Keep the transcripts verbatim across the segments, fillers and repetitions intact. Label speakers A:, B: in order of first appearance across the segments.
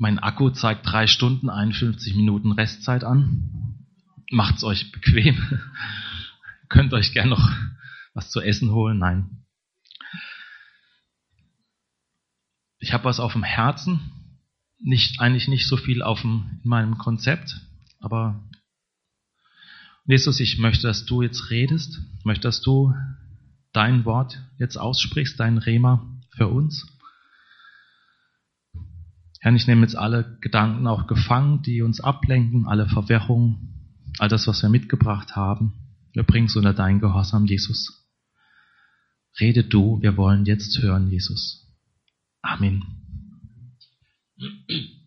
A: Mein Akku zeigt drei Stunden, einundfünfzig Minuten Restzeit an. Macht's euch bequem. Könnt euch gern noch was zu essen holen. Nein. Ich habe was auf dem Herzen. Nicht, eigentlich nicht so viel auf dem, in meinem Konzept. Aber Jesus, ich möchte, dass du jetzt redest. Ich möchte, dass du dein Wort jetzt aussprichst, dein Rema für uns. Herr, ich nehme jetzt alle Gedanken auch gefangen, die uns ablenken, alle Verwirrungen, all das, was wir mitgebracht haben. Wir bringen es unter dein Gehorsam, Jesus. Rede du, wir wollen jetzt hören, Jesus. Amen. Ich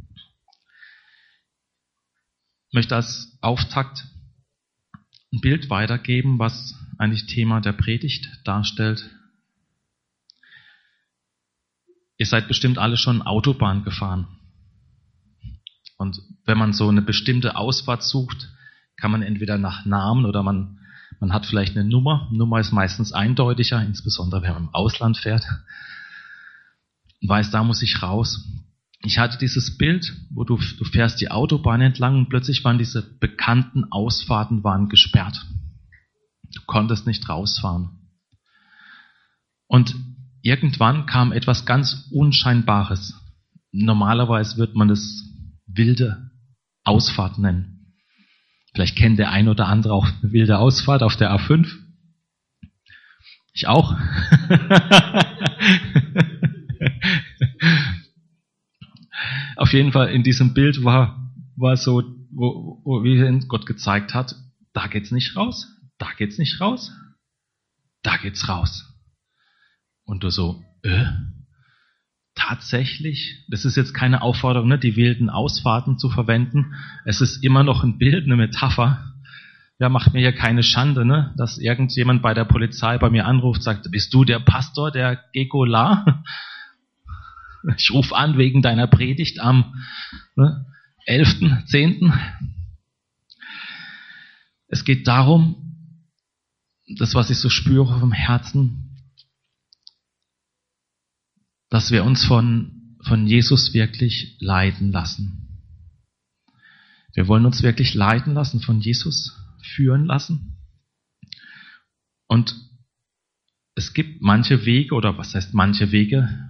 A: möchte als Auftakt ein Bild weitergeben, was eigentlich Thema der Predigt darstellt. Ihr seid bestimmt alle schon Autobahn gefahren. Und wenn man so eine bestimmte Ausfahrt sucht, kann man entweder nach Namen oder man, man hat vielleicht eine Nummer. Nummer ist meistens eindeutiger, insbesondere wenn man im Ausland fährt. Und weiß, da muss ich raus. Ich hatte dieses Bild, wo du, du fährst die Autobahn entlang und plötzlich waren diese bekannten Ausfahrten waren gesperrt. Du konntest nicht rausfahren. Und irgendwann kam etwas ganz Unscheinbares. Normalerweise wird man das wilde Ausfahrt nennen. Vielleicht kennt der ein oder andere auch eine wilde Ausfahrt auf der A fünf. Ich auch. Auf jeden Fall in diesem Bild war, war so, wo, wo wie Gott gezeigt hat, da geht's nicht raus, da geht's nicht raus, da geht's raus. Und du so, äh, tatsächlich, das ist jetzt keine Aufforderung, ne, die wilden Ausfahrten zu verwenden. Es ist immer noch ein Bild, eine Metapher. Ja, macht mir ja keine Schande, ne, dass irgendjemand bei der Polizei bei mir anruft, sagt, bist du der Pastor, der Gekola? Ich rufe an wegen deiner Predigt am ne, elften, zehnten Es geht darum, das, was ich so spüre vom Herzen, dass wir uns von, von Jesus wirklich leiten lassen. Wir wollen uns wirklich leiten lassen, von Jesus führen lassen. Und es gibt manche Wege, oder was heißt manche Wege?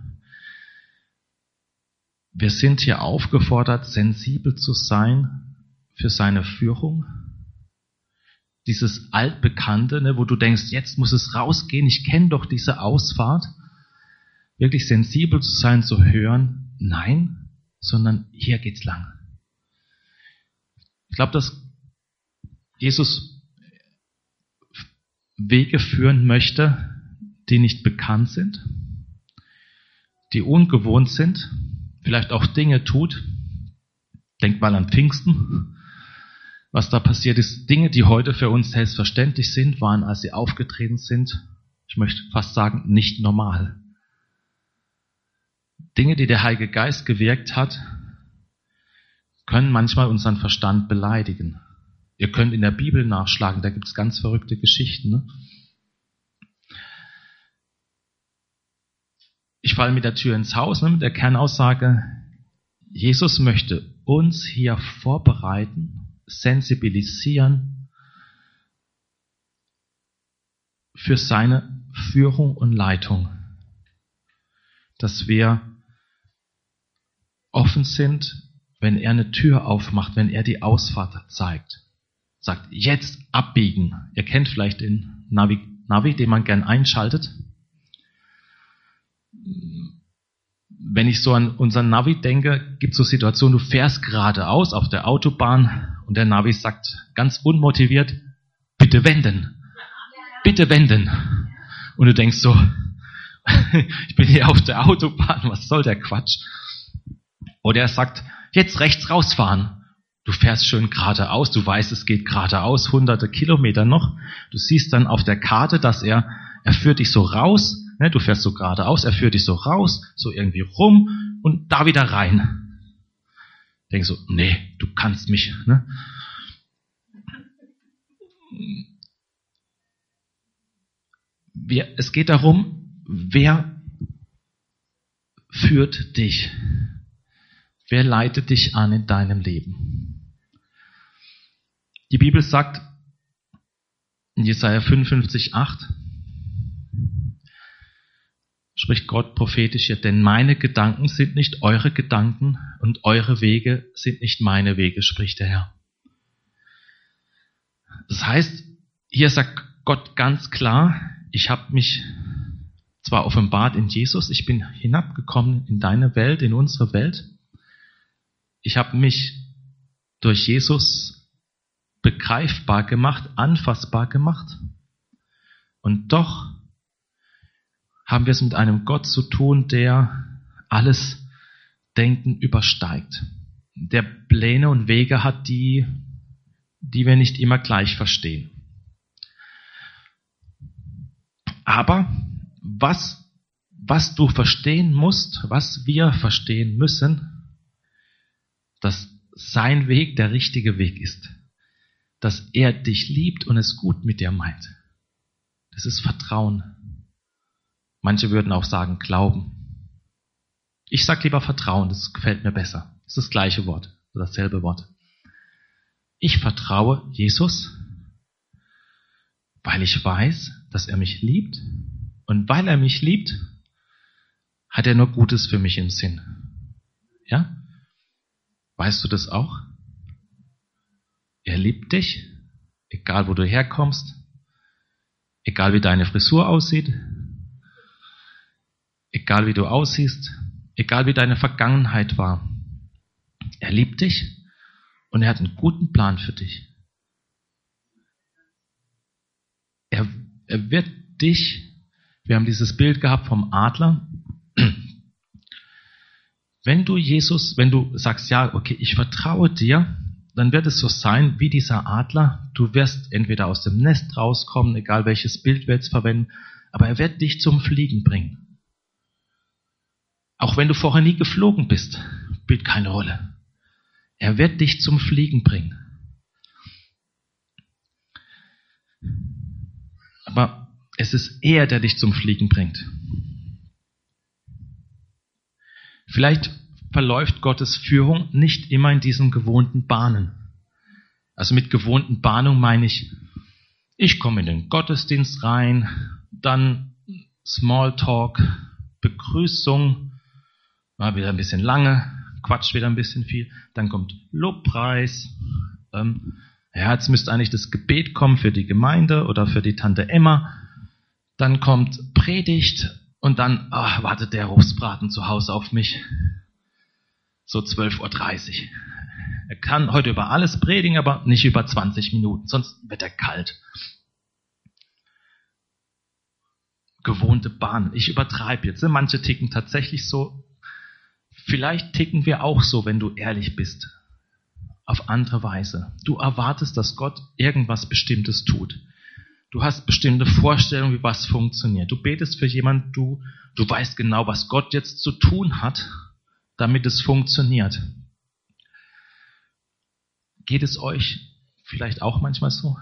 A: Wir sind hier aufgefordert, sensibel zu sein für seine Führung. Dieses Altbekannte, ne, wo du denkst, jetzt muss es rausgehen, ich kenne doch diese Ausfahrt. Wirklich sensibel zu sein, zu hören, nein, sondern hier geht's lang. Ich glaube, dass Jesus Wege führen möchte, die nicht bekannt sind, die ungewohnt sind, vielleicht auch Dinge tut. Denkt mal an Pfingsten. Was da passiert ist, Dinge, die heute für uns selbstverständlich sind, waren, als sie aufgetreten sind, ich möchte fast sagen, nicht normal. Dinge, die der Heilige Geist gewirkt hat, können manchmal unseren Verstand beleidigen. Ihr könnt in der Bibel nachschlagen, da gibt es ganz verrückte Geschichten. Ne? Ich falle mit der Tür ins Haus, ne, mit der Kernaussage, Jesus möchte uns hier vorbereiten, sensibilisieren für seine Führung und Leitung. Dass wir offen sind, wenn er eine Tür aufmacht, wenn er die Ausfahrt zeigt. Sagt, jetzt abbiegen. Ihr kennt vielleicht den Navi, Navi, den man gern einschaltet. Wenn ich so an unseren Navi denke, gibt es so Situationen, du fährst geradeaus auf der Autobahn und der Navi sagt ganz unmotiviert, bitte wenden, bitte wenden. Und du denkst so, ich bin hier auf der Autobahn, was soll der Quatsch? Oder er sagt, jetzt rechts rausfahren. Du fährst schön geradeaus, du weißt, es geht geradeaus, hunderte Kilometer noch. Du siehst dann auf der Karte, dass er, er führt dich so raus, ne, du fährst so geradeaus, er führt dich so raus, so irgendwie rum und da wieder rein. Denkst so, nee, du kannst mich. Ne? Wir, es geht darum, wer führt dich? Wer leitet dich an in deinem Leben? Die Bibel sagt in Jesaja fünfundfünfzig, acht, spricht Gott prophetisch hier, denn meine Gedanken sind nicht eure Gedanken und eure Wege sind nicht meine Wege, spricht der Herr. Das heißt, hier sagt Gott ganz klar, ich habe mich zwar offenbart in Jesus, ich bin hinabgekommen in deine Welt, in unsere Welt. Ich habe mich durch Jesus begreifbar gemacht, anfassbar gemacht. Und doch haben wir es mit einem Gott zu tun, der alles Denken übersteigt. Der Pläne und Wege hat, die, die wir nicht immer gleich verstehen. Aber was, was du verstehen musst, was wir verstehen müssen, dass sein Weg der richtige Weg ist. Dass er dich liebt und es gut mit dir meint. Das ist Vertrauen. Manche würden auch sagen Glauben. Ich sage lieber Vertrauen, das gefällt mir besser. Das ist das gleiche Wort, oder dasselbe Wort. Ich vertraue Jesus, weil ich weiß, dass er mich liebt. Und weil er mich liebt, hat er nur Gutes für mich im Sinn. Ja? Weißt du das auch? Er liebt dich, egal wo du herkommst, egal wie deine Frisur aussieht, egal wie du aussiehst, egal wie deine Vergangenheit war. Er liebt dich und er hat einen guten Plan für dich. Er, er wird dich, wir haben dieses Bild gehabt vom Adler. Wenn du Jesus, wenn du sagst, ja, okay, ich vertraue dir, dann wird es so sein wie dieser Adler. Du wirst entweder aus dem Nest rauskommen, egal welches Bild wir jetzt verwenden, aber er wird dich zum Fliegen bringen. Auch wenn du vorher nie geflogen bist, spielt keine Rolle. Er wird dich zum Fliegen bringen. Aber es ist er, der dich zum Fliegen bringt. Vielleicht verläuft Gottes Führung nicht immer in diesen gewohnten Bahnen. Also mit gewohnten Bahnen meine ich, ich komme in den Gottesdienst rein, dann Smalltalk, Begrüßung, war wieder ein bisschen lange, quatscht wieder ein bisschen viel, dann kommt Lobpreis, ähm, ja, jetzt müsste eigentlich das Gebet kommen für die Gemeinde oder für die Tante Emma, dann kommt Predigt und dann ach, wartet der Rostbraten zu Hause auf mich. So zwölf Uhr dreißig. Er kann heute über alles predigen, aber nicht über zwanzig Minuten, sonst wird er kalt. Gewohnte Bahn. Ich übertreibe jetzt. Manche ticken tatsächlich so. Vielleicht ticken wir auch so, wenn du ehrlich bist. Auf andere Weise. Du erwartest, dass Gott irgendwas Bestimmtes tut. Du hast bestimmte Vorstellungen, wie was funktioniert. Du betest für jemanden, du, du weißt genau, was Gott jetzt zu tun hat, damit es funktioniert. Geht es euch vielleicht auch manchmal so?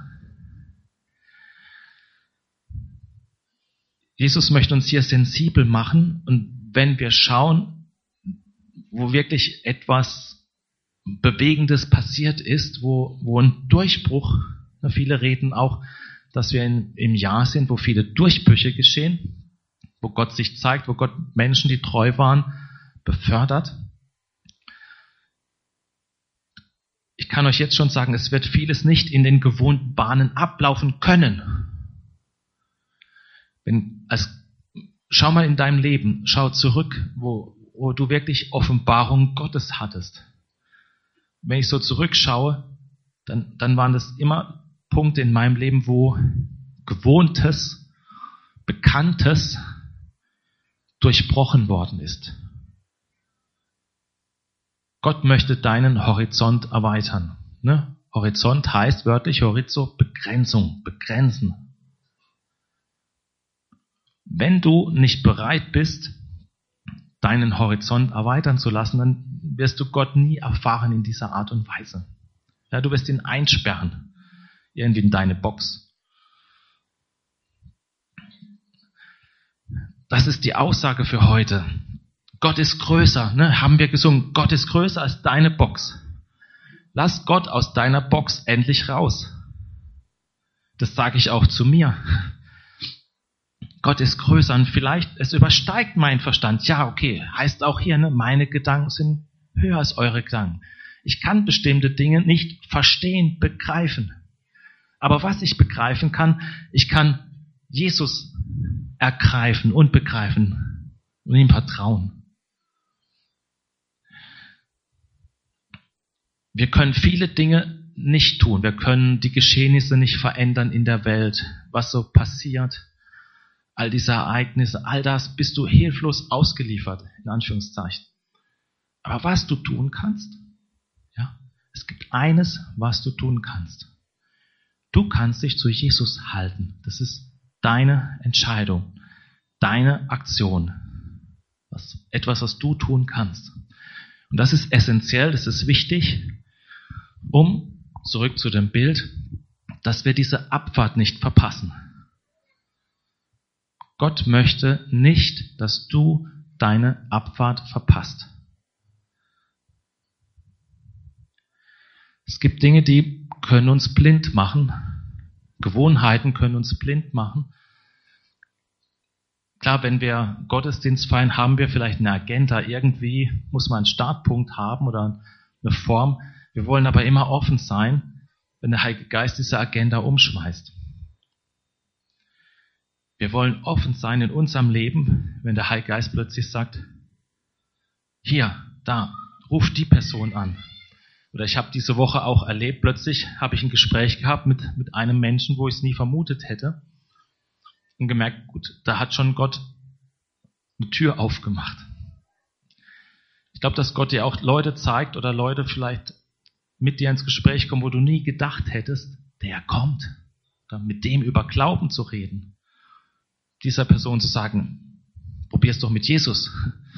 A: Jesus möchte uns hier sensibel machen und wenn wir schauen, wo wirklich etwas Bewegendes passiert ist, wo, wo ein Durchbruch, viele reden auch, dass wir in, im Jahr sind, wo viele Durchbrüche geschehen, wo Gott sich zeigt, wo Gott Menschen, die treu waren, befördert. Ich kann euch jetzt schon sagen, es wird vieles nicht in den gewohnten Bahnen ablaufen können. Wenn, als, schau mal in deinem Leben, schau zurück, wo, wo du wirklich Offenbarung Gottes hattest. Wenn ich so zurückschaue, dann, dann waren das immer Punkte in meinem Leben, wo Gewohntes, Bekanntes durchbrochen worden ist. Gott möchte deinen Horizont erweitern. Ne? Horizont heißt wörtlich Horizo, Begrenzung, begrenzen. Wenn du nicht bereit bist, deinen Horizont erweitern zu lassen, dann wirst du Gott nie erfahren in dieser Art und Weise. Ja, du wirst ihn einsperren, irgendwie in deine Box. Das ist die Aussage für heute. Gott ist größer, ne? Haben wir gesungen. Gott ist größer als deine Box. Lass Gott aus deiner Box endlich raus. Das sage ich auch zu mir. Gott ist größer und vielleicht, es übersteigt meinen Verstand. Ja, okay, heißt auch hier, ne? Meine Gedanken sind höher als eure Gedanken. Ich kann bestimmte Dinge nicht verstehen, begreifen. Aber was ich begreifen kann, ich kann Jesus ergreifen und begreifen und ihm vertrauen. Wir können viele Dinge nicht tun. Wir können die Geschehnisse nicht verändern in der Welt, was so passiert. All diese Ereignisse, all das bist du hilflos ausgeliefert, in Anführungszeichen. Aber was du tun kannst, ja, es gibt eines, was du tun kannst. Du kannst dich zu Jesus halten. Das ist deine Entscheidung, deine Aktion. Was, etwas, was du tun kannst. Und das ist essentiell, das ist wichtig, um, zurück zu dem Bild, dass wir diese Abfahrt nicht verpassen. Gott möchte nicht, dass du deine Abfahrt verpasst. Es gibt Dinge, die können uns blind machen. Gewohnheiten können uns blind machen. Klar, wenn wir Gottesdienst feiern, haben wir vielleicht eine Agenda. Irgendwie muss man einen Startpunkt haben oder eine Form. Wir wollen aber immer offen sein, wenn der Heilige Geist diese Agenda umschmeißt. Wir wollen offen sein in unserem Leben, wenn der Heilige Geist plötzlich sagt, hier, da, ruf die Person an. Oder ich habe diese Woche auch erlebt, plötzlich habe ich ein Gespräch gehabt mit, mit einem Menschen, wo ich es nie vermutet hätte. Und gemerkt, gut, da hat schon Gott eine Tür aufgemacht. Ich glaube, dass Gott dir auch Leute zeigt oder Leute vielleicht mit dir ins Gespräch kommen, wo du nie gedacht hättest, der kommt. Oder mit dem über Glauben zu reden. Dieser Person zu sagen, probier's doch mit Jesus.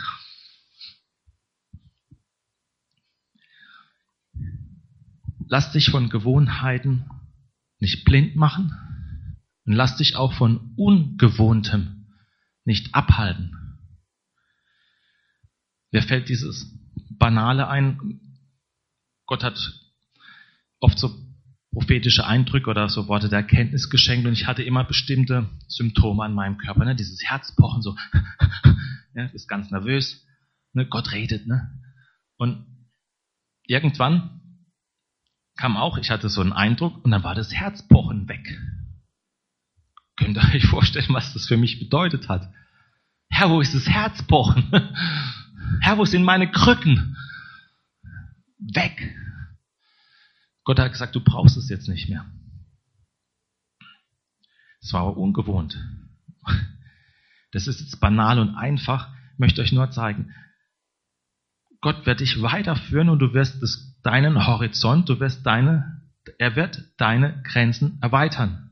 A: Lass dich von Gewohnheiten nicht blind machen und lass dich auch von Ungewohntem nicht abhalten. Mir fällt dieses Banale ein. Gott hat oft so prophetische Eindrücke oder so Worte der Erkenntnis geschenkt und ich hatte immer bestimmte Symptome an meinem Körper, ne? Dieses Herzpochen, so, ja, ist ganz nervös, ne? Gott redet, ne? Und irgendwann kam auch, ich hatte so einen Eindruck und dann war das Herzpochen weg. Könnt ihr euch vorstellen, was das für mich bedeutet hat? Herr, wo ist das Herzpochen? Herr, wo sind meine Krücken? Weg. Gott hat gesagt, du brauchst es jetzt nicht mehr. Es war aber ungewohnt. Das ist jetzt banal und einfach. Ich möchte euch nur zeigen, Gott wird dich weiterführen und du wirst das, deinen Horizont, du wirst deine, er wird deine Grenzen erweitern.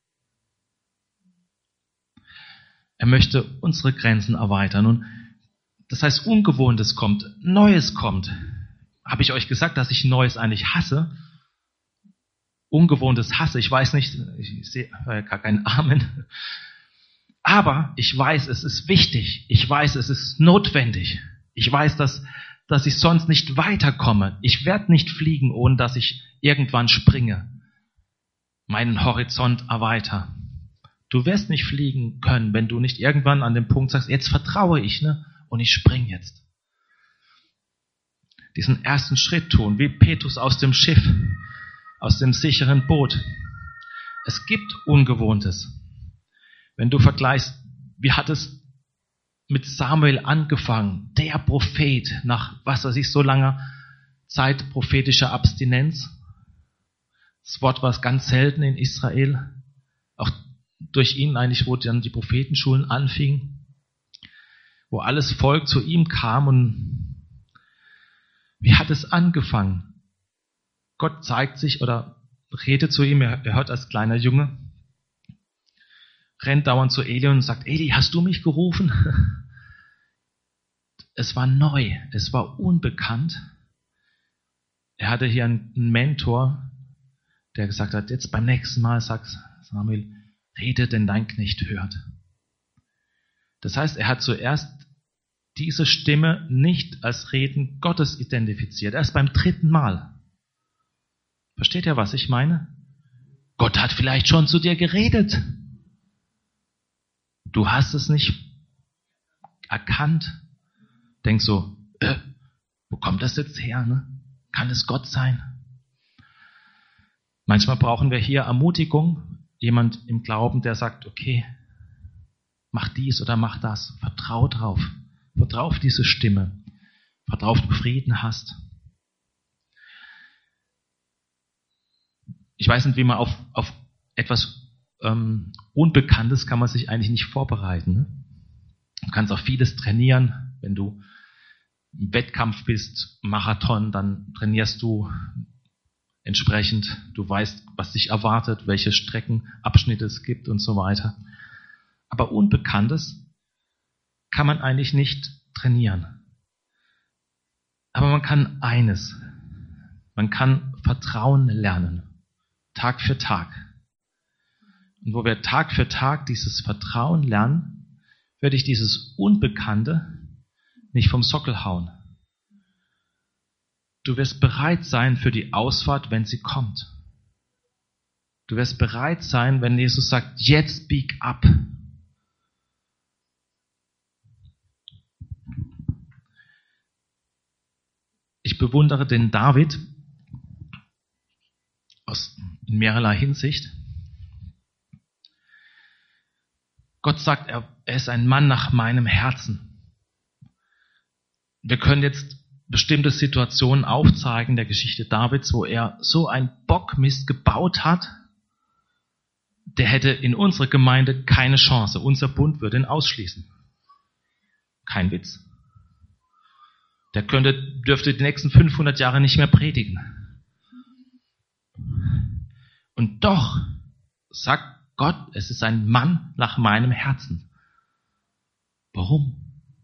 A: Er möchte unsere Grenzen erweitern und das heißt, Ungewohntes kommt, Neues kommt. Habe ich euch gesagt, dass ich Neues eigentlich hasse? Ungewohntes hasse, ich weiß nicht, ich sehe äh, gar keinen Amen. Aber ich weiß, es ist wichtig. Ich weiß, es ist notwendig. Ich weiß, dass, dass ich sonst nicht weiterkomme. Ich werde nicht fliegen, ohne dass ich irgendwann springe. Meinen Horizont erweitere. Du wirst nicht fliegen können, wenn du nicht irgendwann an dem Punkt sagst, jetzt vertraue ich, ne? Und ich springe jetzt. Diesen ersten Schritt tun, wie Petrus aus dem Schiff, aus dem sicheren Boot. Es gibt Ungewohntes. Wenn du vergleichst, wie hat es mit Samuel angefangen, der Prophet, nach was weiß ich, so langer Zeit prophetischer Abstinenz. Das Wort war ganz selten in Israel. Auch durch ihn eigentlich, wo dann die Prophetenschulen anfingen, wo alles Volk zu ihm kam. Und wie hat es angefangen? Gott zeigt sich oder redet zu ihm, er hört als kleiner Junge, rennt dauernd zu Eli und sagt, Eli, hast du mich gerufen? Es war neu, es war unbekannt. Er hatte hier einen Mentor, der gesagt hat, jetzt beim nächsten Mal sagt Samuel, rede, denn dein Knecht hört. Das heißt, er hat zuerst diese Stimme nicht als Reden Gottes identifiziert. Erst beim dritten Mal. Versteht ihr, was ich meine? Gott hat vielleicht schon zu dir geredet. Du hast es nicht erkannt. Denk so, äh, wo kommt das jetzt her? Ne? Kann es Gott sein? Manchmal brauchen wir hier Ermutigung. Jemand im Glauben, der sagt, okay, mach dies oder mach das. Vertrau drauf. Vertrau auf diese Stimme. Vertrau, ob du Frieden hast. Ich weiß nicht, wie man auf, auf etwas ähm, Unbekanntes kann man sich eigentlich nicht vorbereiten. Ne? Du kannst auch vieles trainieren. Wenn du im Wettkampf bist, Marathon, dann trainierst du entsprechend. Du weißt, was dich erwartet, welche Streckenabschnitte es gibt und so weiter. Aber Unbekanntes kann man eigentlich nicht trainieren. Aber man kann eines. Man kann Vertrauen lernen. Tag für Tag. Und wo wir Tag für Tag dieses Vertrauen lernen, werde ich dieses Unbekannte nicht vom Sockel hauen. Du wirst bereit sein für die Ausfahrt, wenn sie kommt. Du wirst bereit sein, wenn Jesus sagt, jetzt bieg ab. Ich bewundere den David aus in mehrerlei Hinsicht. Gott sagt, er, er ist ein Mann nach meinem Herzen. Wir können jetzt bestimmte Situationen aufzeigen in der Geschichte Davids, wo er so ein Bockmist gebaut hat, der hätte in unserer Gemeinde keine Chance. Unser Bund würde ihn ausschließen. Kein Witz. Der könnte, dürfte die nächsten fünfhundert Jahre nicht mehr predigen. Und doch sagt Gott, es ist ein Mann nach meinem Herzen. Warum?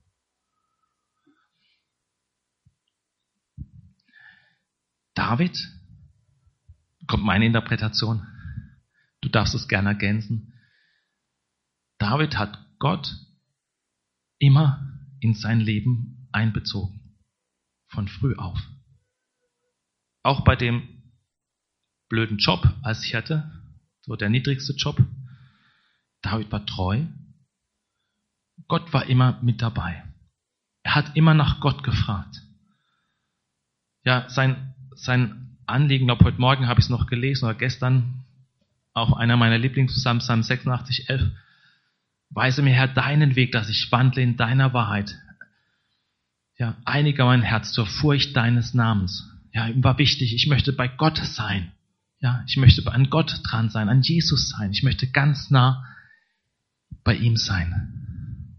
A: David, kommt meine Interpretation, du darfst es gerne ergänzen. David hat Gott immer in sein Leben einbezogen. Von früh auf. Auch bei dem blöden Job als Hirte, so der niedrigste Job. David war treu. Gott war immer mit dabei. Er hat immer nach Gott gefragt. Ja, sein, sein Anliegen, glaube heute Morgen habe ich es noch gelesen oder gestern, auch einer meiner Lieblingspsalmen, Psalm sechsundachtzig, elf. Weise mir, Herr, deinen Weg, dass ich wandle in deiner Wahrheit. Ja, einige mein Herz zur Furcht deines Namens. Ja, ihm war wichtig, ich möchte bei Gott sein. Ja, ich möchte an Gott dran sein, an Jesus sein. Ich möchte ganz nah bei ihm sein.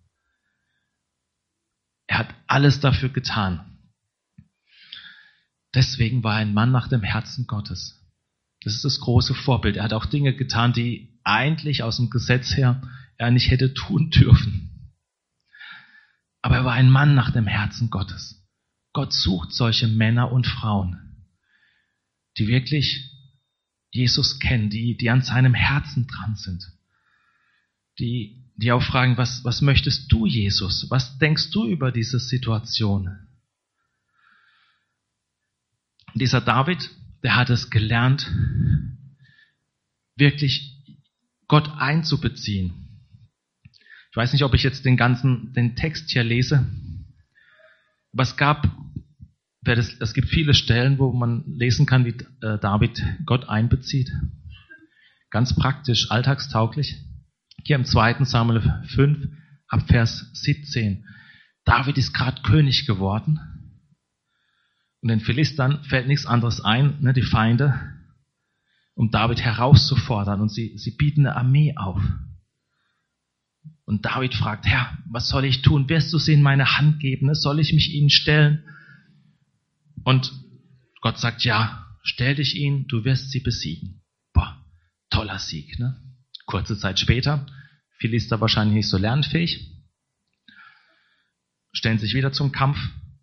A: Er hat alles dafür getan. Deswegen war er ein Mann nach dem Herzen Gottes. Das ist das große Vorbild. Er hat auch Dinge getan, die eigentlich aus dem Gesetz her er nicht hätte tun dürfen. Aber er war ein Mann nach dem Herzen Gottes. Gott sucht solche Männer und Frauen, die wirklich Jesus kennen, die, die an seinem Herzen dran sind. Die, die auch fragen, was, was möchtest du, Jesus? Was denkst du über diese Situation? Dieser David, der hat es gelernt, wirklich Gott einzubeziehen. Ich weiß nicht, ob ich jetzt den ganzen, den Text hier lese, aber es gab, es gibt viele Stellen, wo man lesen kann, wie David Gott einbezieht. Ganz praktisch, alltagstauglich. Hier im zweiten Samuel fünf, ab Vers siebzehn. David ist gerade König geworden. Und den Philistern fällt nichts anderes ein, ne, die Feinde, um David herauszufordern. Und sie, sie bieten eine Armee auf. Und David fragt, Herr, was soll ich tun? Wirst du sie in meine Hand geben? Ne? Soll ich mich ihnen stellen? Und Gott sagt, ja, stell dich ihnen, du wirst sie besiegen. Boah, toller Sieg. Ne? Kurze Zeit später, Philister wahrscheinlich nicht so lernfähig, stellen sich wieder zum Kampf.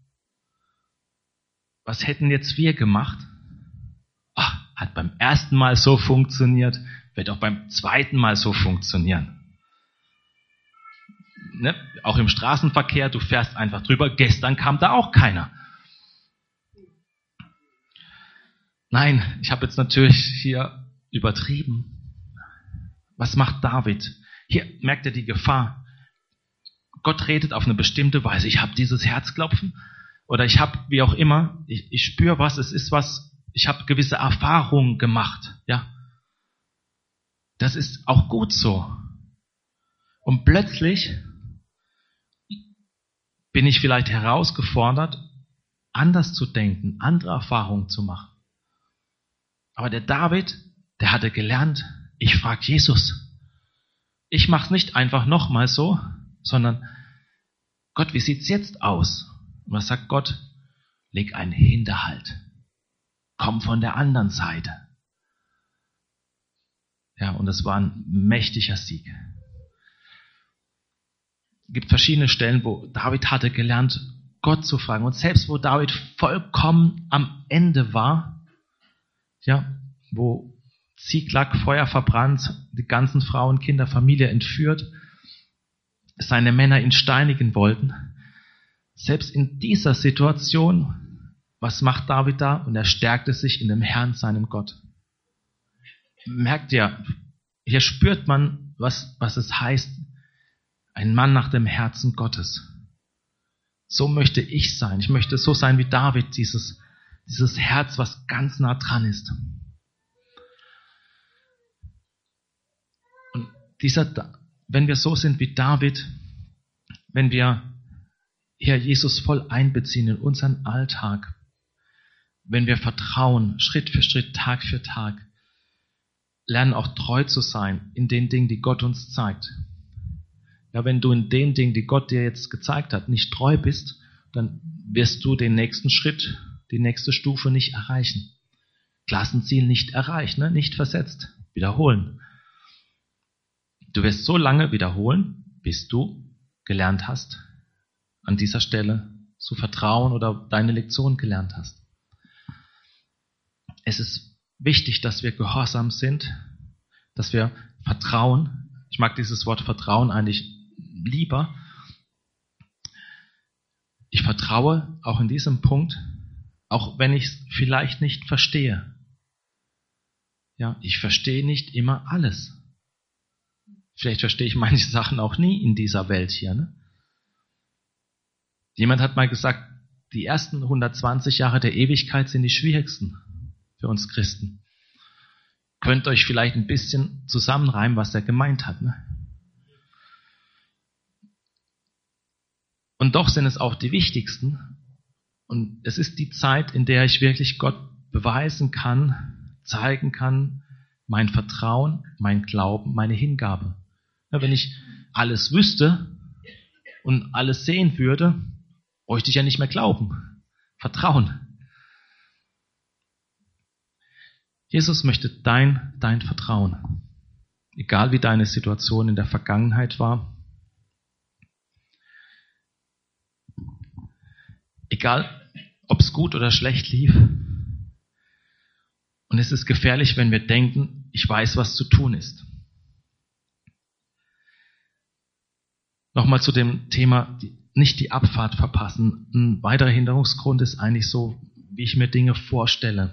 A: Was hätten jetzt wir gemacht? Ach, hat beim ersten Mal so funktioniert, wird auch beim zweiten Mal so funktionieren. ne, auch im Straßenverkehr, du fährst einfach drüber. Gestern kam da auch keiner. Nein, ich habe jetzt natürlich hier übertrieben. Was macht David? Hier merkt er die Gefahr. Gott redet auf eine bestimmte Weise. Ich habe dieses Herzklopfen oder ich habe, wie auch immer, ich, ich spüre was, es ist was, ich habe gewisse Erfahrungen gemacht. Ja, das ist auch gut so. Und plötzlich bin ich vielleicht herausgefordert, anders zu denken, andere Erfahrungen zu machen. Aber der David, der hatte gelernt, ich frage Jesus. Ich mache es nicht einfach nochmal so, sondern Gott, wie sieht's jetzt aus? Und was sagt Gott? Leg einen Hinterhalt. Komm von der anderen Seite. Ja, und das war ein mächtiger Sieg. Es gibt verschiedene Stellen, wo David hatte gelernt, Gott zu fragen. Und selbst wo David vollkommen am Ende war, ja, wo Ziklag, Feuer verbrannt, die ganzen Frauen, Kinder, Familie entführt, seine Männer ihn steinigen wollten. Selbst in dieser Situation, was macht David da? Und er stärkte sich in dem Herrn, seinem Gott. Merkt ihr, hier spürt man, was, was es heißt, ein Mann nach dem Herzen Gottes. So möchte ich sein. Ich möchte so sein wie David, dieses, dieses Herz, was ganz nah dran ist. Und dieser, wenn wir so sind wie David, wenn wir hier Jesus voll einbeziehen in unseren Alltag, wenn wir vertrauen, Schritt für Schritt, Tag für Tag, lernen auch treu zu sein in den Dingen, die Gott uns zeigt. Ja, wenn du in den Dingen, die Gott dir jetzt gezeigt hat, nicht treu bist, dann wirst du den nächsten Schritt, die nächste Stufe nicht erreichen. Klassenziel nicht erreicht, ne? Nicht versetzt. Wiederholen. Du wirst so lange wiederholen, bis du gelernt hast, an dieser Stelle zu vertrauen oder deine Lektion gelernt hast. Es ist wichtig, dass wir gehorsam sind, dass wir vertrauen. Ich mag dieses Wort Vertrauen eigentlich lieber. Ich vertraue auch in diesem Punkt, auch wenn ich es vielleicht nicht verstehe. Ja, ich verstehe nicht immer alles. Vielleicht verstehe ich manche Sachen auch nie in dieser Welt hier. Ne? Jemand hat mal gesagt, die ersten hundertzwanzig Jahre der Ewigkeit sind die schwierigsten für uns Christen. Könnt euch vielleicht ein bisschen zusammenreimen, was er gemeint hat. Ne? Und doch sind es auch die wichtigsten. Und es ist die Zeit, in der ich wirklich Gott beweisen kann, zeigen kann, mein Vertrauen, mein Glauben, meine Hingabe. Ja, wenn ich alles wüsste und alles sehen würde, bräuchte ich ja nicht mehr glauben. Vertrauen. Jesus möchte dein, dein Vertrauen. Egal wie deine Situation in der Vergangenheit war. Egal, ob es gut oder schlecht lief. Und es ist gefährlich, wenn wir denken, ich weiß, was zu tun ist. Nochmal zu dem Thema, nicht die Abfahrt verpassen. Ein weiterer Hinderungsgrund ist eigentlich so, wie ich mir Dinge vorstelle.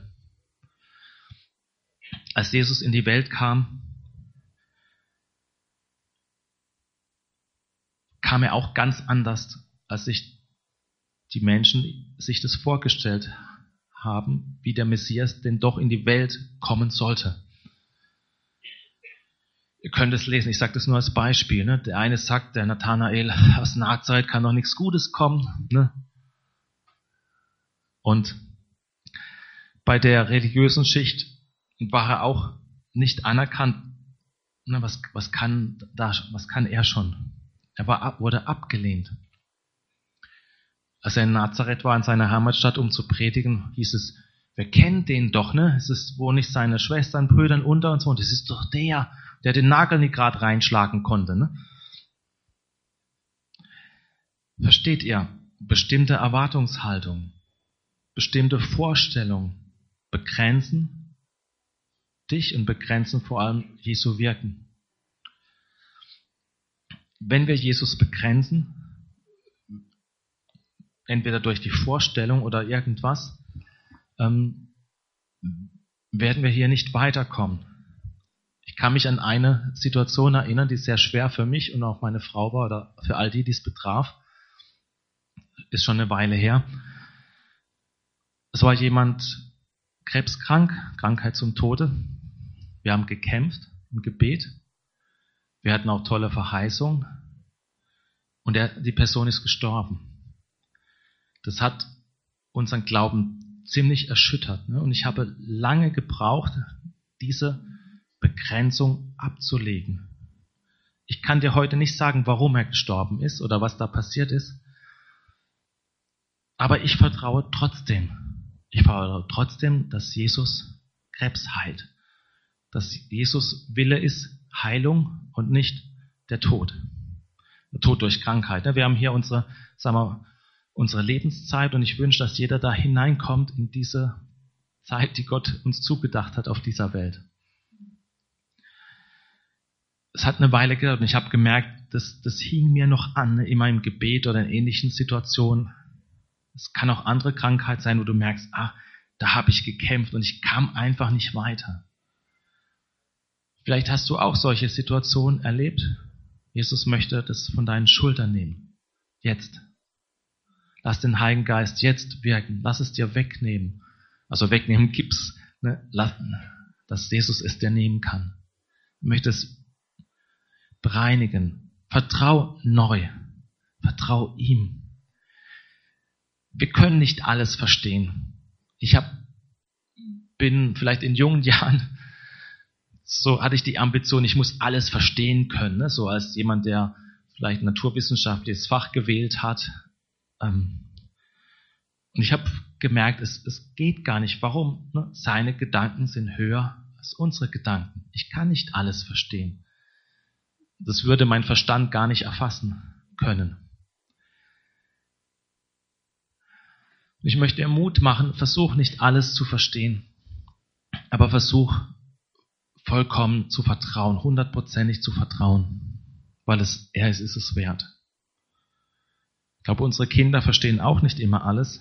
A: Als Jesus in die Welt kam, kam er auch ganz anders, als sich die Menschen sich das vorgestellt haben, wie der Messias denn doch in die Welt kommen sollte. Ihr könnt es lesen, ich sage das nur als Beispiel. Ne? Der eine sagt, der Nathanael, aus Nazareth kann doch nichts Gutes kommen. Ne? Und bei der religiösen Schicht war er auch nicht anerkannt. Ne? Was, was, kann da, was kann er schon? Er war, wurde abgelehnt. Als er in Nazareth war, in seiner Heimatstadt, um zu predigen, hieß es, wir kennen den doch, ne? Es ist wohl nicht seine Schwestern, Brüdern unter und so. Und es ist doch der, der den Nagel nicht gerade reinschlagen konnte, ne? Versteht ihr? Bestimmte Erwartungshaltung, bestimmte Vorstellungen begrenzen dich und begrenzen vor allem Jesu Wirken. wenn wir Jesus begrenzen, entweder durch die Vorstellung oder irgendwas, ähm, werden wir hier nicht weiterkommen. Ich kann mich an eine Situation erinnern, die sehr schwer für mich und auch meine Frau war oder für all die, die es betraf. Ist schon eine Weile her. Es war jemand krebskrank, Krankheit zum Tode. Wir haben gekämpft im Gebet. Wir hatten auch tolle Verheißungen. Und der, die Person ist gestorben. Das hat unseren Glauben ziemlich erschüttert. Ne? Und ich habe lange gebraucht, diese Begrenzung abzulegen. Ich kann dir heute nicht sagen, warum er gestorben ist oder was da passiert ist. Aber ich vertraue trotzdem. Ich vertraue trotzdem, dass Jesus Krebs heilt. Dass Jesus Wille ist Heilung und nicht der Tod. Der Tod durch Krankheit. Wir haben hier unsere, sagen wir, unsere Lebenszeit und ich wünsche, dass jeder da hineinkommt in diese Zeit, die Gott uns zugedacht hat auf dieser Welt. Es hat eine Weile gedauert und ich habe gemerkt, das, das hing mir noch an, immer im Gebet oder in ähnlichen Situationen. Es kann auch andere Krankheit sein, wo du merkst, ah, da habe ich gekämpft und ich kam einfach nicht weiter. Vielleicht hast du auch solche Situationen erlebt. Jesus möchte das von deinen Schultern nehmen. Jetzt. Lass den Heiligen Geist jetzt wirken. Lass es dir wegnehmen. Also wegnehmen, gib's. Ne? Lass, dass Jesus es dir nehmen kann. Er möchte es bereinigen. Vertrau neu. Vertrau ihm. Wir können nicht alles verstehen. Ich hab, bin vielleicht in jungen Jahren, so hatte ich die Ambition, ich muss alles verstehen können. Ne? So als jemand, der vielleicht ein naturwissenschaftliches Fach gewählt hat. Ähm, und ich habe gemerkt, es, es geht gar nicht. Warum? Ne? Seine Gedanken sind höher als unsere Gedanken. Ich kann nicht alles verstehen. Das würde mein Verstand gar nicht erfassen können. Und ich möchte dir Mut machen, versuch nicht alles zu verstehen, aber versuch vollkommen zu vertrauen, hundertprozentig zu vertrauen, weil es er ist, ist es wert. Ich glaube, unsere Kinder verstehen auch nicht immer alles.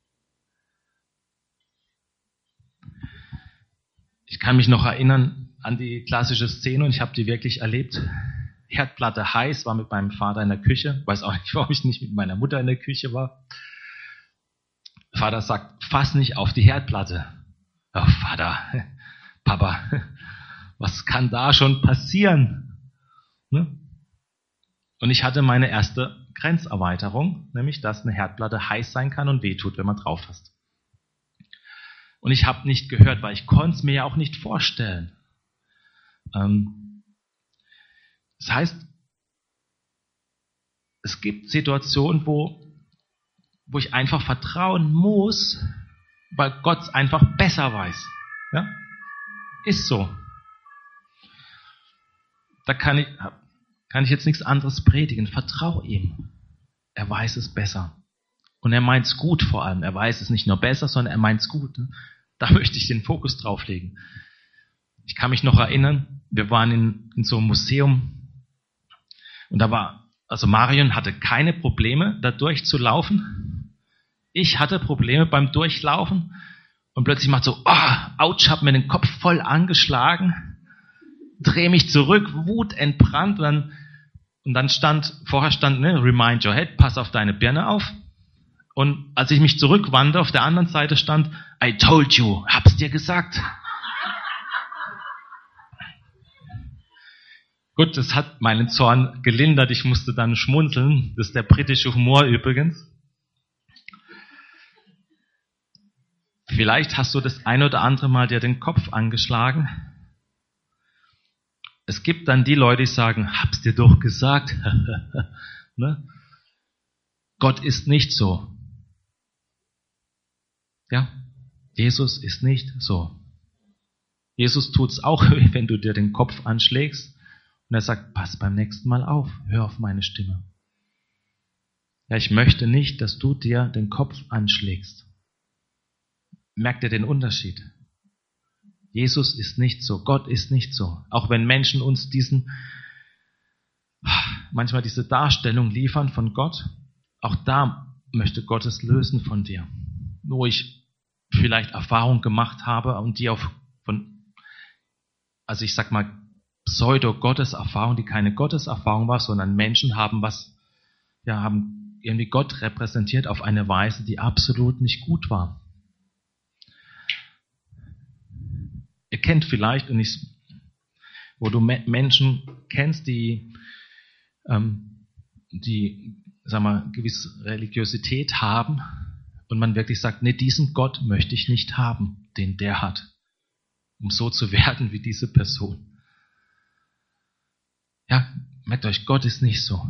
A: Ich kann mich noch erinnern an die klassische Szene und ich habe die wirklich erlebt. Herdplatte heiß, war mit meinem Vater in der Küche. Weiß auch nicht, warum ich nicht mit meiner Mutter in der Küche war. Vater sagt, fass nicht auf die Herdplatte. Oh, Vater, Papa, was kann da schon passieren? Ne? Und ich hatte meine erste Grenzerweiterung, nämlich, dass eine Herdplatte heiß sein kann und wehtut, wenn man drauf fasst. Und ich habe nicht gehört, weil ich konnte es mir ja auch nicht vorstellen. Ähm, das heißt, es gibt Situationen, wo wo ich einfach vertrauen muss, weil Gott es einfach besser weiß. Ja? Ist so. Da kann ich, kann ich jetzt nichts anderes predigen. Vertrau ihm. Er weiß es besser. Und er meint es gut vor allem. Er weiß es nicht nur besser, sondern er meint es gut. Da möchte ich den Fokus drauf legen. Ich kann mich noch erinnern, wir waren in, in so einem Museum und da war, also Marion hatte keine Probleme, da durchzulaufen. Ich hatte Probleme beim Durchlaufen und plötzlich macht so, ah, oh, ouch, hab mir den Kopf voll angeschlagen, drehe mich zurück, Wut entbrannt und dann, und dann stand, vorher stand, ne, remind your head, pass auf deine Birne auf. Und als ich mich zurückwandte, auf der anderen Seite stand, I told you, hab's dir gesagt. Gut, das hat meinen Zorn gelindert, ich musste dann schmunzeln, das ist der britische Humor übrigens. Vielleicht hast du das ein oder andere Mal dir den Kopf angeschlagen. Es gibt dann die Leute, die sagen, hab's dir doch gesagt. Ne? Gott ist nicht so. Ja, Jesus ist nicht so. Jesus tut's auch, wenn du dir den Kopf anschlägst und er sagt, pass beim nächsten Mal auf, hör auf meine Stimme. Ja, ich möchte nicht, dass du dir den Kopf anschlägst. Merkt ihr den Unterschied? Jesus ist nicht so, Gott ist nicht so. Auch wenn Menschen uns diesen manchmal diese Darstellung liefern von Gott. Auch da möchte Gott es lösen von dir. Wo ich vielleicht Erfahrung gemacht habe und die auf von, also ich sag mal, Pseudo-Gotteserfahrung, die keine Gotteserfahrung war, sondern Menschen haben was, ja, haben irgendwie Gott repräsentiert auf eine Weise, die absolut nicht gut war. Ihr kennt vielleicht, und ich, wo du Me- Menschen kennst, die, ähm, die, sag mal, gewisse Religiosität haben und man wirklich sagt, nee, diesen Gott möchte ich nicht haben, den der hat, um so zu werden wie diese Person. Ja, merkt euch, Gott ist nicht so.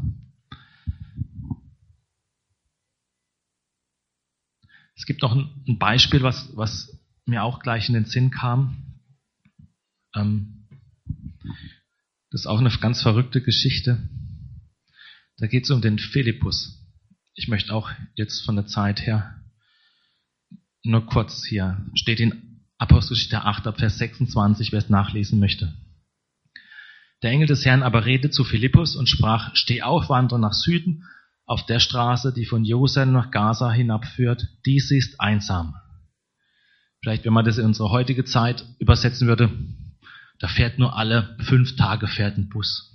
A: Es gibt noch ein, ein Beispiel, was, was mir auch gleich in den Sinn kam. Ähm, das ist auch eine ganz verrückte Geschichte. Da geht es um den Philippus. Ich möchte auch jetzt von der Zeit her nur kurz hier, steht in Apostelgeschichte acht, Vers sechsundzwanzig, wer es nachlesen möchte. Der Engel des Herrn aber redete zu Philippus und sprach, steh auf, wandere nach Süden, auf der Straße, die von Jerusalem nach Gaza hinabführt, dies ist einsam. Vielleicht, wenn man das in unsere heutige Zeit übersetzen würde, da fährt nur alle fünf Tage fährt ein Bus.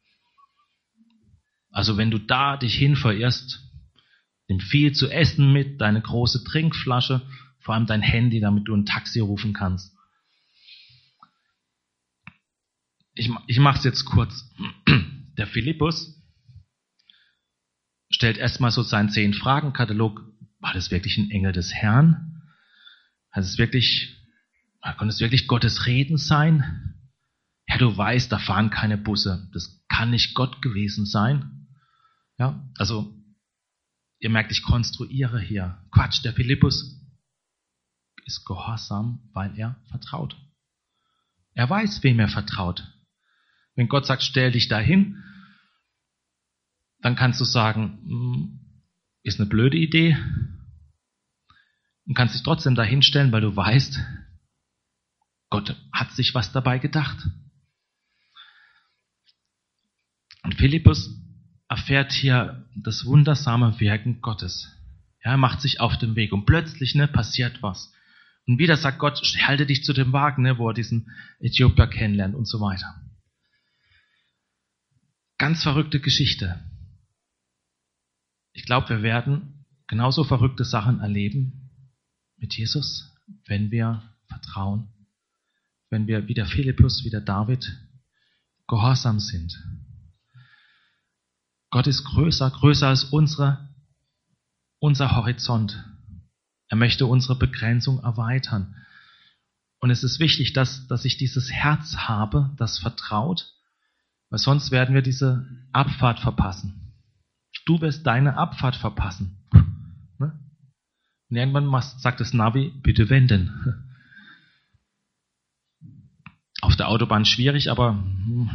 A: Also wenn du da dich hin verirrst, nimm viel zu essen mit, deine große Trinkflasche, vor allem dein Handy, damit du ein Taxi rufen kannst. Ich, ich mache es jetzt kurz. Der Philippus stellt erstmal so seinen Zehn-Fragen-Katalog. War das wirklich ein Engel des Herrn? Hat es wirklich, konnte es wirklich Gottes Reden sein? Ja, du weißt, da fahren keine Busse. Das kann nicht Gott gewesen sein. Ja, also, ihr merkt, ich konstruiere hier. Quatsch, der Philippus ist gehorsam, weil er vertraut. Er weiß, wem er vertraut. Wenn Gott sagt, stell dich dahin, dann kannst du sagen, ist eine blöde Idee. Und kannst dich trotzdem dahin stellen, weil du weißt, Gott hat sich was dabei gedacht. Und Philippus erfährt hier das wundersame Wirken Gottes. Ja, er macht sich auf den Weg und plötzlich ne, passiert was. Und wieder sagt Gott, halte dich zu dem Wagen, ne, wo er diesen Äthiopier kennenlernt und so weiter. Ganz verrückte Geschichte. Ich glaube, wir werden genauso verrückte Sachen erleben mit Jesus, wenn wir vertrauen, wenn wir wie der Philippus, wie der David gehorsam sind. Gott ist größer, größer als unsere, unser Horizont. Er möchte unsere Begrenzung erweitern. Und es ist wichtig, dass, dass ich dieses Herz habe, das vertraut, weil sonst werden wir diese Abfahrt verpassen. Du wirst deine Abfahrt verpassen. Ne? Und irgendwann sagt das Navi, bitte wenden. Auf der Autobahn schwierig, aber hm.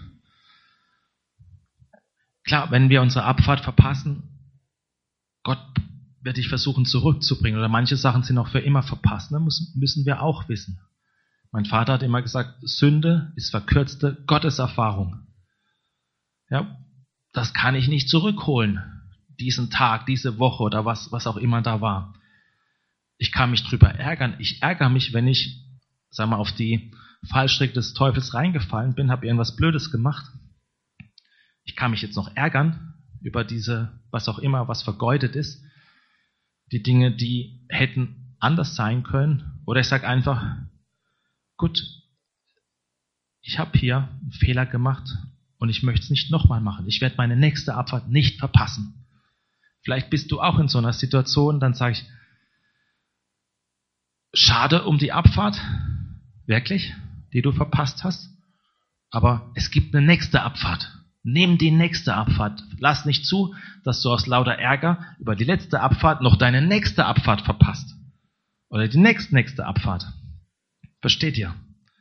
A: Klar, wenn wir unsere Abfahrt verpassen, Gott wird dich versuchen zurückzubringen. Oder manche Sachen sind auch für immer verpasst. Ne? Müssen, müssen wir auch wissen. Mein Vater hat immer gesagt, Sünde ist verkürzte Gotteserfahrung. Ja, das kann ich nicht zurückholen. Diesen Tag, diese Woche oder was, was auch immer da war. Ich kann mich drüber ärgern. Ich ärgere mich, wenn ich, sag mal, auf die Fallstricke des Teufels reingefallen bin, habe irgendwas Blödes gemacht. Ich kann mich jetzt noch ärgern über diese, was auch immer, was vergeudet ist. Die Dinge, die hätten anders sein können. Oder ich sage einfach, gut, ich habe hier einen Fehler gemacht und ich möchte es nicht nochmal machen. Ich werde meine nächste Abfahrt nicht verpassen. Vielleicht bist du auch in so einer Situation, dann sage ich, schade um die Abfahrt, wirklich, die du verpasst hast, aber es gibt eine nächste Abfahrt. Nimm die nächste Abfahrt. Lass nicht zu, dass du aus lauter Ärger über die letzte Abfahrt noch deine nächste Abfahrt verpasst. Oder die nächste, nächste Abfahrt. Versteht ihr?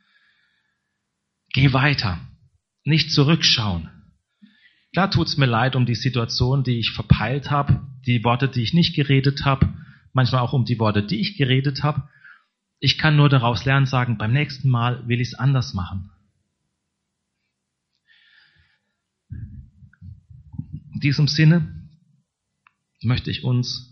A: Geh weiter. Nicht zurückschauen. Klar tut's mir leid um die Situation, die ich verpeilt habe, die Worte, die ich nicht geredet habe, manchmal auch um die Worte, die ich geredet habe. Ich kann nur daraus lernen, sagen, beim nächsten Mal will ich es anders machen. In diesem Sinne möchte ich uns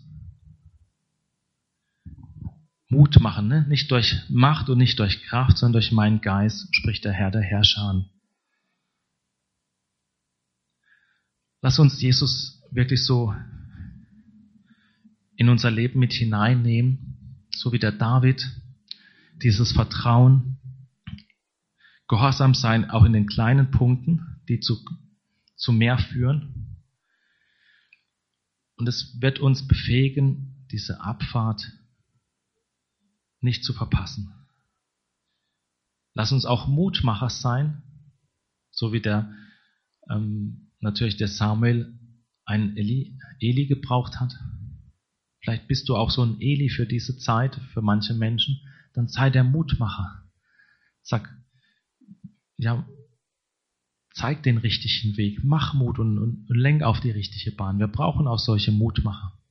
A: Mut machen, ne? Nicht durch Macht und nicht durch Kraft, sondern durch meinen Geist, spricht der Herr der Herrscher. Lass uns Jesus wirklich so in unser Leben mit hineinnehmen, so wie der David, dieses Vertrauen, Gehorsam sein, auch in den kleinen Punkten, die zu, zu mehr führen. Und es wird uns befähigen, diese Abfahrt nicht zu verpassen. Lass uns auch Mutmacher sein, so wie der ähm, natürlich der Samuel einen Eli, Eli gebraucht hat. Vielleicht bist du auch so ein Eli für diese Zeit, für manche Menschen. Dann sei der Mutmacher. Sag, ja, zeig den richtigen Weg, mach Mut und, und, und lenk auf die richtige Bahn. Wir brauchen auch solche Mutmacher.